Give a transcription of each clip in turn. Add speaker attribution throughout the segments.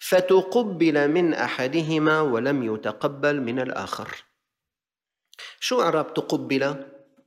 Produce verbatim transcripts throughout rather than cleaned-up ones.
Speaker 1: فتقبل من أحدهما ولم يتقبل من الآخر. شو إعراب تقبل؟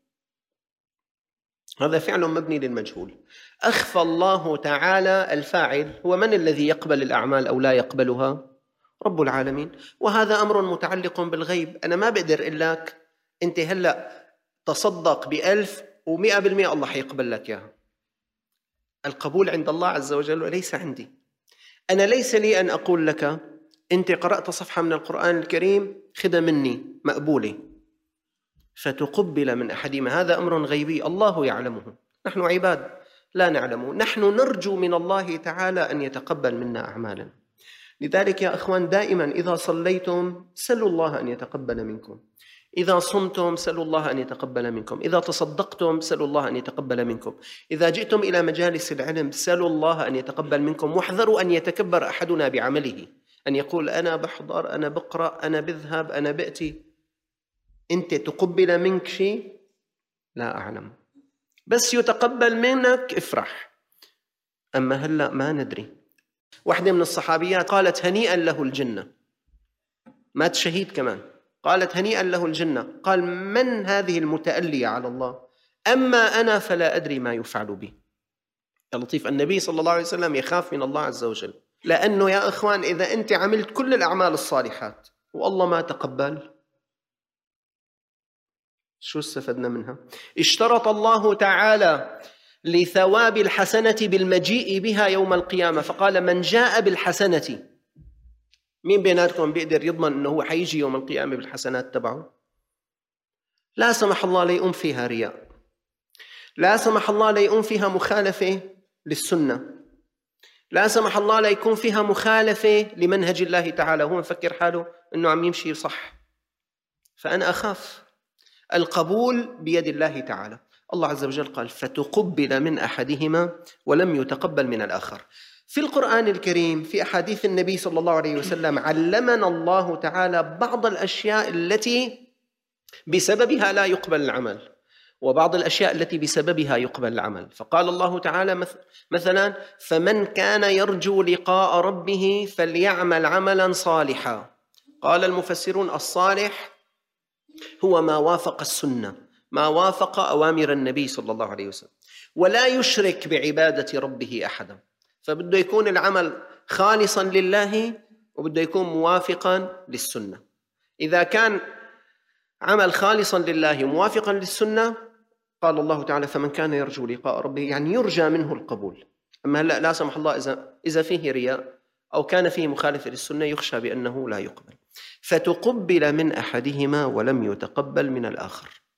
Speaker 1: هذا فعل مبني للمجهول، أخفى الله تعالى الفاعل. هو من الذي يقبل الأعمال أو لا يقبلها؟ رب العالمين. وهذا أمر متعلق بالغيب، أنا ما بقدر إقول لك أنت هلأ تصدق بألف ومئة بالمئة الله حيقبل لك إياها. القبول عند الله عز وجل وليس عندي. أنا ليس لي أن أقول لك أنت قرأت صفحة من القرآن الكريم خذ مني مقبولة. فتقبل من أحدهما، هذا أمر غيبي الله يعلمه، نحن عباد لا نعلمه. نحن نرجو من الله تعالى أن يتقبل منا أعمالا. لذلك يا أخوان دائما إذا صليتم سلوا الله أن يتقبل منكم، إذا صمتم سلوا الله أن يتقبل منكم، إذا تصدقتم سلوا الله أن يتقبل منكم، إذا جئتم إلى مجالس العلم سلوا الله أن يتقبل منكم. واحذروا أن يتكبر أحدنا بعمله، أن يقول أنا بحضر، أنا بقرأ، أنا بذهب، أنا بأتي. أنت تقبل منك شيء؟ لا أعلم، بس يتقبل منك افرح. أما هلأ ما ندري. واحدة من الصحابيات قالت هنيئا له الجنة، مات شهيد كمان، قالت هنيئا له الجنة. قال من هذه المتألية على الله؟ أما أنا فلا أدري ما يفعل بي. يا لطيف، النبي صلى الله عليه وسلم يخاف من الله عز وجل، لأنه يا أخوان إذا أنت عملت كل الأعمال الصالحات والله ما تقبل، شو استفدنا منها؟ اشترط الله تعالى لثواب الحسنة بالمجيء بها يوم القيامة، فقال من جاء بالحسنة. مين بيناتكم بيقدر يضمن أنه هو حيجي يوم القيامة بالحسنات تبعه؟ لا سمح الله ليقوم فيها رياء، لا سمح الله ليقوم فيها مخالفة للسنة، لا سمح الله ليكون فيها مخالفة لمنهج الله تعالى، هو مفكر حاله أنه عم يمشي صح. فأنا أخاف. القبول بيد الله تعالى. الله عز وجل قال فتقبل من أحدهما ولم يتقبل من الآخر. في القرآن الكريم في أحاديث النبي صلى الله عليه وسلم علمنا الله تعالى بعض الأشياء التي بسببها لا يقبل العمل، وبعض الأشياء التي بسببها يقبل العمل. فقال الله تعالى مثلا فمن كان يرجو لقاء ربه فليعمل عملا صالحا. قال المفسرون الصالح هو ما وافق السنة، ما وافق أوامر النبي صلى الله عليه وسلم، ولا يشرك بعبادة ربه أحدا. فبده يكون العمل خالصا لله وبده يكون موافقا للسنة. إذا كان عمل خالصا لله موافقا للسنة قال الله تعالى فمن كان يرجو لقاء ربه، يعني يرجى منه القبول. أما هلأ لا سمح الله إذا إذا فيه رياء أو كان فيه مخالفة للسنة يخشى بأنه لا يقبل. فتقبل من أحدهما ولم يتقبل من الآخر.